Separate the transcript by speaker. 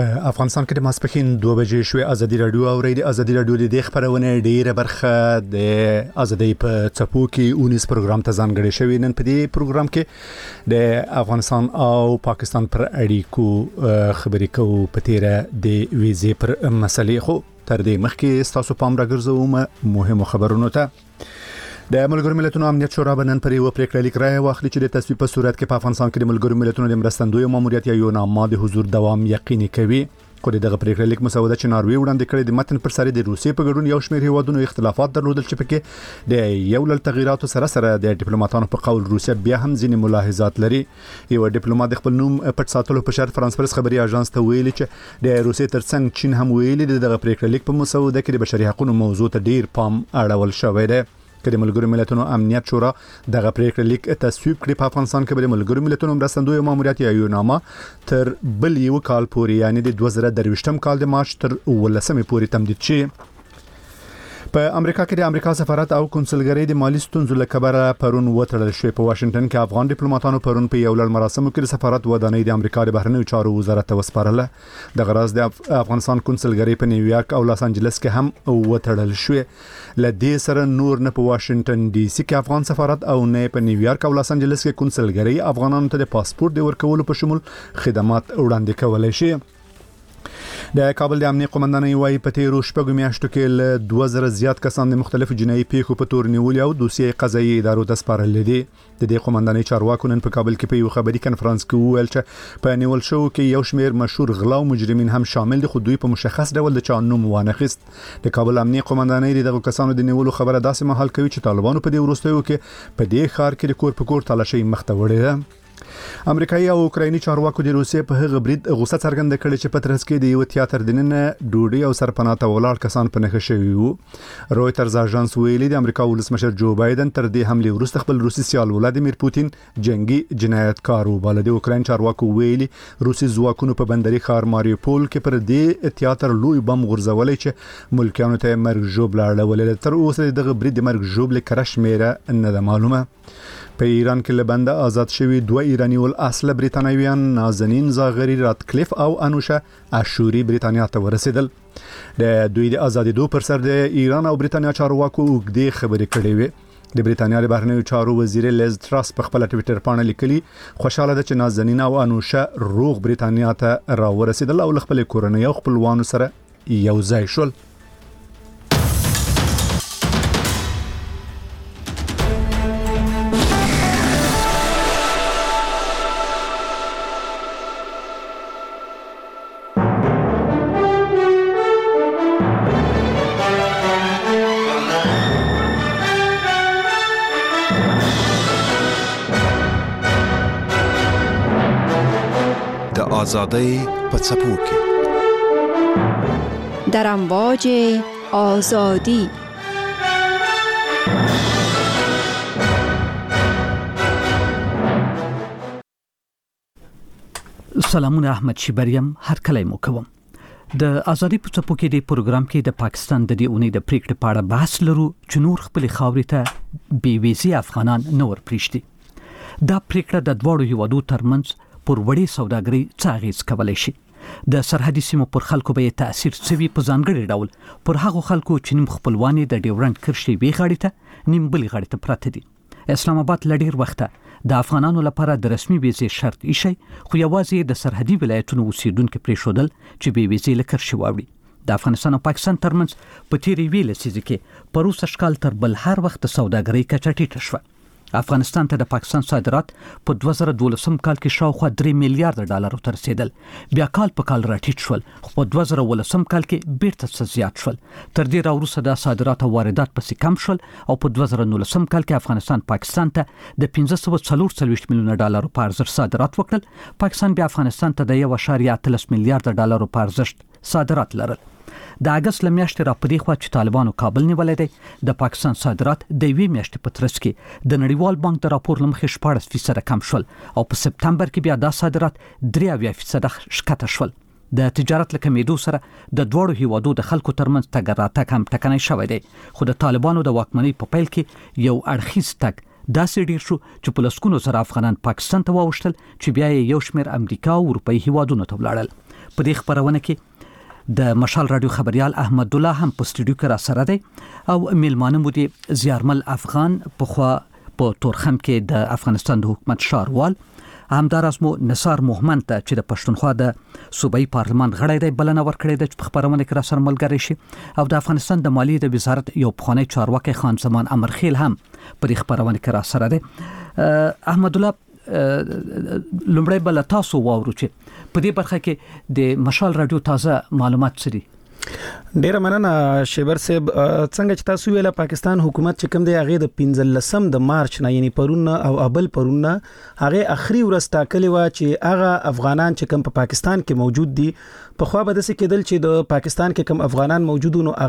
Speaker 1: په افغانستان کې د ماسپښین 2 بجې شوې ازادي رادیو او د ازادي رادیو د خبرونه ډیره برخه د ازادي په چپو کې 19 پروګرام ته ځانګړی شوی. نن په دې پروګرام کې د افغانستان او پاکستان پر اړیکو خبرې کوو په تیره د ویزې پر مسلې. خو تر دې مخکې تاسو پام راګرځوم مهمو خبرونو ته. د ملګرو ملتونو امنیت شورا بنن پر یو پریکړه لیک راي واخلي چې د تصویب په صورت کې په افغانستان کې د ملګرو ملتونو د مرستندوی ماموریت یا یو نامه د حضور دوام یقیني کوي. خو دغه پریکړه لیک مسوده چې ناروی وړاندې کړې د متن پر سر د روسیې په ګډون یو شمېر هیوادونو اختلافات درلودل چې پکې د یو لړ تغیراتو سره د ډیپلوماټانو په قول روسیا بیا هم ځینې ملاحظات لري. یو ډیپلوماټ د خپل نوم پټ ساتلو په شرط فرانس پرس خبري اژانس ته ویلي چې د روسیې ترڅنګ چین هم ویلي دغه پریکړه لیک په مسوده کې د بشري حقوقو موضوع ته ډیر پام اړول شوی دی. کله ملګرو ملتونو امنیت شورا دغه پریکړه لیک تصویب کړي په افغانستان کې د ملګرو ملتونو مرستندوی ماموریت یا یو نامه تر بل یو کال پورې یعنی د 2023م کال د مارچ تر 18 پورې تمدید شي. په امریکا کې د امریکا سفارت او کنسولګری د مالی ستونزو له کبره پرون وتړل شوی. په واشنگټن کې افغان ډیپلوماټانو پرون په یو لړ مراسمو کې د سفارت ودانۍ د امریکا د بهرنیو چارو وزارت ته وسپارله. د غرض د افغانستان کنسولګری په نیویارک او لاس انجلس کې هم وتړل شوی. لدې سره نور نه په واشنگټن ډي سي کې افغان سفارت او نه په نیویارک او لاس انجلس کې کنسولګری افغانانو ته د پاسپورت د ورکولو په شمول خدمات وړاندې کولای شي. د کابل د امنیت قومندانۍ وايي په تیرو شپږو میاشتو کې له 2000 زیات کسان د مختلفو جنایي پیښو په تور نیولي او دوسیې قضایي ادارو ته سپارل دي. د دې قومندانۍ چارواکو نن په کابل کې په یو خبري کنفرانس کې وویل چې په نیول شو کې یو شمېر مشهور غلا او مجرمین هم شامل دي خو دوی په مشخص ډول د چا نوم وانخیست. د کابل امنیت قومندانۍ دغه کسانو د نیولو خبره داسې مهال کوي چې طالبانو په دې وروستیو کې په دې ښار کې د کور په کور تلاشي مخته وړي ده. امریکایي او اوکرایني چارواکو د روسیې په هغه برید غوسه څرګنده کړې چې په ترڅ کې د یو تیاتر دننه ډوډۍ او سرپناه ته ولاړ کسان په نښه شوي وو. رويټرز اژانس ویلي د امریکا ولسمشر جو بایدن تر دې حمله وروسته خپل روسي سیال ولادیمیر پوتین جنگي جنایتکار وباله. د اوکراین چارواکو ویلي روسي ځواکونو په بندري ښار ماریوپول کې پر دې تیاتر لوی بم غورځولې چې ملکیانو ته مرګ ژوبله اړولې. تر اوسه دغه برید د مرګ ژوبلې کره شمیره نه ده معلومه. په ایران کې لبنده آزاد شوی 2 ایرانی ول اصل بریتانویان نازنین زاغری راتکلیف او انوشا اشوری بریتانیا ته ورسېدل. د دوی د ازادۍ پر سر د ایران او بریتانیا چارواکو وګړي خبرې کړې وې. د بریتانیا د بهرنیو چارو وزیر لیز تراس په خپل ټوئیټر باندې لیکلي خوشاله ده چې نازنین او انوشا روغ بریتانیا ته راورسېدل او خپل کورنۍ او خپلوانو سره یو ځای شول.
Speaker 2: آزادی په څپو کې
Speaker 3: در امواج آزادی.
Speaker 4: سلامونه، احمد شیبریم هر کله مو کوم. د آزادی په څپو کې د پروګرام کې د پاکستان د دې اونۍ د پریکړې په اړه بحث لرو چې نور خپل خاورې ته بې ویزې افغانان نور پریشتي. دا پریکړه د دوړو هیوادو ترمنځ پر وړي سوداګري څه اغیز کولای شي. د سرحدي سیمو پر خلکو به تاثیر سوي په ځانګړي ډول پر هغو خلکو چې نیم خپلواني د ډیورنډ کرښې وی غاړي ته نیم بل غاړي ته پراته دي. اسلام آباد لډیر وخته د افغانانو لپاره د رسمي ویزې شرط ایشي خو یوازې د سرحدي ولایتونو اوسیدونکو پریښودل چې به ویزې لکرشي واوړي. د افغانستان او پاکستان ترمنځ په تیرې ویل سیزه کې پروسه شکال تر بل هر وخت سوداګري کچا ټیټه شوه. افغانستان ته د پاکستان صادرات په 2012 کال کې شاوخوا 3 میلیارډ ډالر ته رسیدل. بیا کال په کال راټیټ شول خو په 2018 کال کې بیرته زیات شول. تر دې راوروسته د صادرات او واردات پسې کم شول او په 2019 کال کې افغانستان پاکستان ته د 544 میلیون ډالر په ارزښت صادرات وکړل. پاکستان بیا افغانستان ته د 1.3 میلیارډ ډالر په ارزښت صادرات لرل. د اگست لمیاشتې را پدې خوا چې طالبانو کابل نیولې دی د پاکستان صادرات د 2 میاشتې په ترڅ کې د نړیوال بانک د راپور لمخې 14% کم شول او په سپتمبر کې بیا د صادرات 3% شکته شول. د تجارت لکمیدو سره د دوړو هیوادو د خلکو ترمنځ تګ راتګ هم ټکنی شوی دی خو د طالبانو د واکمنۍ په پیل کې یو اړخیز تګ داسې ډیر شو چې په لسګونو زره افغانان پاکستان ته واوښتل چې بیا یې یو شمېر امریکا او اروپایي هیوادونو ته ولاړل. په دې خبرونه کې د مشال رادیو خبريال احمد الله هم په سټوډیو کې را سره دی او میلمانه مو دي زیارمل افغان په تورخم کې د افغانستان د حکومت شاروال همدارس مو نثار محمد ته چې د پښتونخوا د صوبایي پارلمان غړی دی بلنه ورکړې ده چې په خبرونه کې را سره ملګری شي او د افغانستان د مالیې د وزارت یو پخوانی چارواکي خان زمان امرخیل هم په دې خبرونه کې را سره دی. احمد الله لومړی بل تاسو واورو چې په دې برخه کې د مشال رادیو تازه معلومات سری.
Speaker 2: ډیره مننه شیبر صاحب. څنګه چې تاسو ویله پاکستان حکومت چې کوم دی هغه د 15 د مارچ نه یعنی پرون او ابل پرون هغه اخري ورځ ټاکلې و چې هغه افغانان چې کوم په پاکستان کې موجود دي په خو به د څه کېدل چې د پاکستان کې کوم افغانان موجود نو